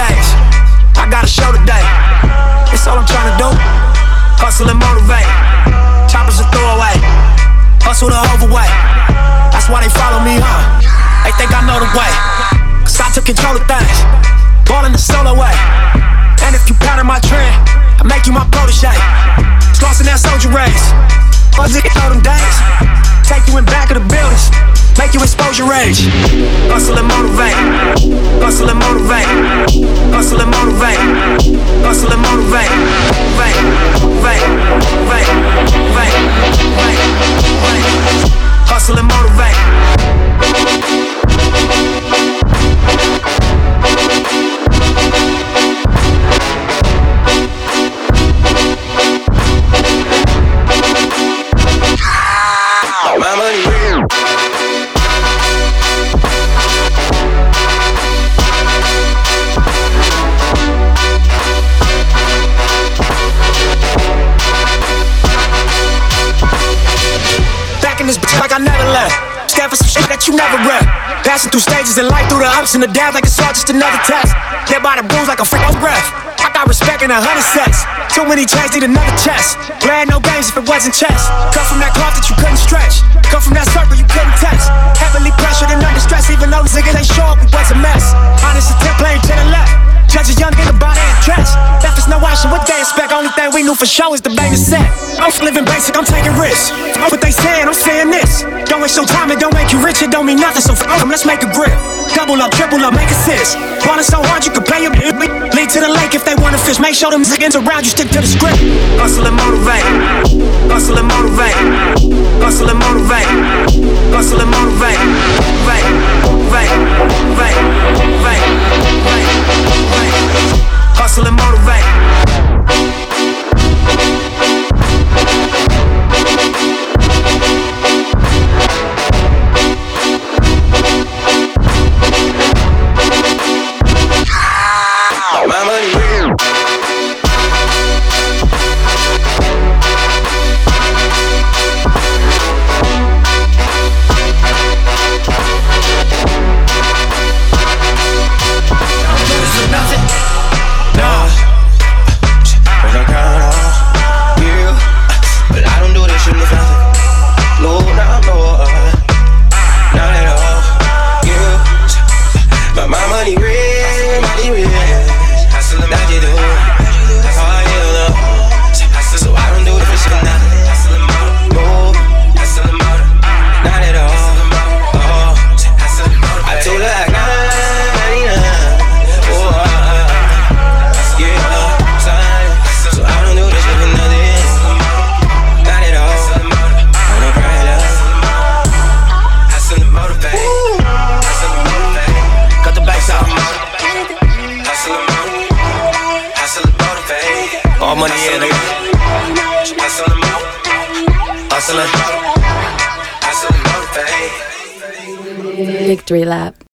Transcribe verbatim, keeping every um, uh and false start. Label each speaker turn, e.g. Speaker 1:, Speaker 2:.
Speaker 1: days. I got a show today. It's all I'm trying to do. Hustle and motivate. Choppers a throwaway. Hustle the overweight. That's why they follow me, huh? They think I know the way. Cause I took control of things. Ballin' the solo way. And if you pattern my trend, I make you my protege. Lost in that soldier race. Buzz it, know them days. Take you in back of the buildings. Make you expose your rage. Hustle and motivate. Hustle and motivate. Hustle and motivate. Hustle and motivate. Motivate. Motivate. Motivate. Motivate. Motivate. Hustle and motivate.
Speaker 2: My money real.
Speaker 1: Back in this bitch like I never left. Stand for some shit that you never read. Passing through stages in life, through the ups and the downs, like it's all just another test. Get by the rules like a freak on breath. I got respect in a hundred sets. Too many chains need another chest. Playing no games if it wasn't chess. Come from that cloth that you couldn't stretch. Come from that circle you couldn't touch. Heavily pressured and under stress, even though the niggas ain't show up, we was a mess. Honest attempt playing to the left. Judge a young nigga by their dress. Left us no option, what they expect? Only thing we knew for sure is the bang is set. I'm living basic, I'm taking risks. What they saying, I'm saying this. Don't waste your time, it don't make you rich, it don't mean nothing. So f*** them, let's make a grip. Double up, triple up, make assist. Ballin' so hard you can play your lead to the lake if they wanna fish. Make sure them niggas around you stick to the script. Hustle and motivate. Hustle and motivate. Hustle and motivate. Hustle and motivate. Motivate. Motivate. Motivate. Motivate. Motivate. Hustle and motivate.
Speaker 2: My money real.
Speaker 1: This is nothing.
Speaker 2: Nah. Cause I count on you. But I don't do this shit with nothing. No, not no. Not at all. You. But my money real. Money real. That you do. Oh, you know. So I don't do this shit with nothing. No. Not at all. Oh. I told her I got all money in it. Hustlin', hustlin', hustlin', motivate.
Speaker 3: Victory Lap.